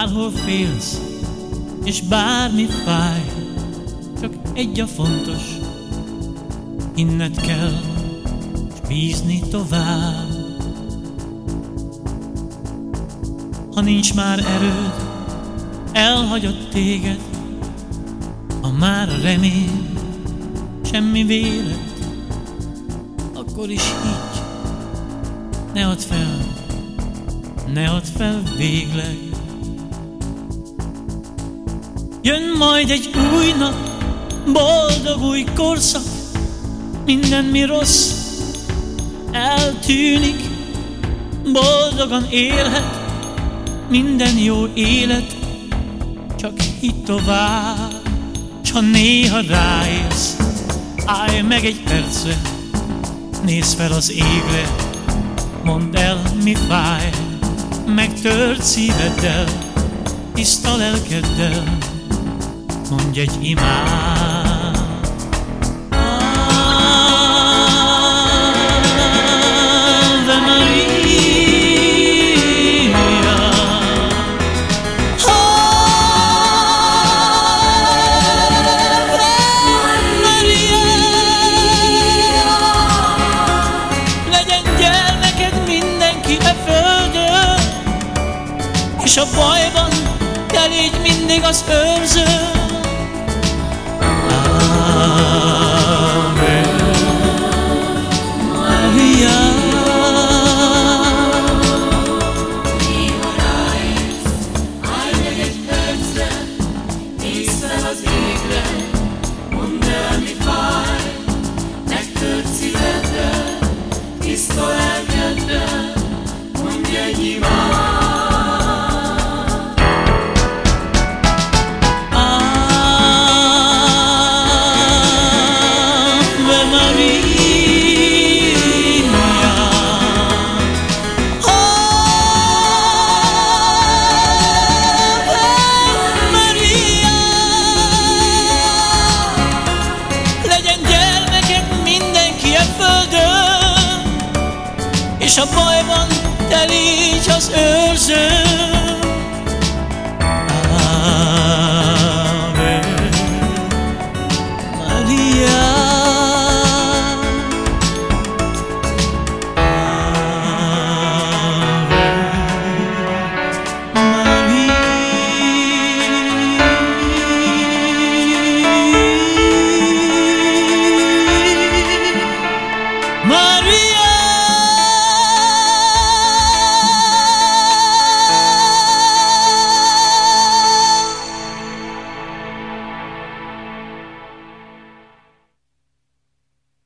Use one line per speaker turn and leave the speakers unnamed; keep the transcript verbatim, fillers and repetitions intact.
Bárhol félsz, és bármi fáj, csak egy a fontos, hinned kell, és bízni tovább. Ha nincs már erőd, elhagyott téged, ha már a remény semmi vélet, akkor is így, ne add fel, ne add fel végleg. Jön majd egy új nap, boldog új korszak, minden mi rossz eltűnik, boldogan élhet minden jó élet, csak hidd tovább. S ha néha ráérsz, állj meg egy percre, nézz fel az égre, mondd el, mi fáj, megtört szíveddel, tiszta lelkeddel, mondj egy imát. Ave Maria, Ave Maria. Legyen gyermeked mindenki e földön, és a bajban te légy mindig az őrző. És a bajban te légy az őrző.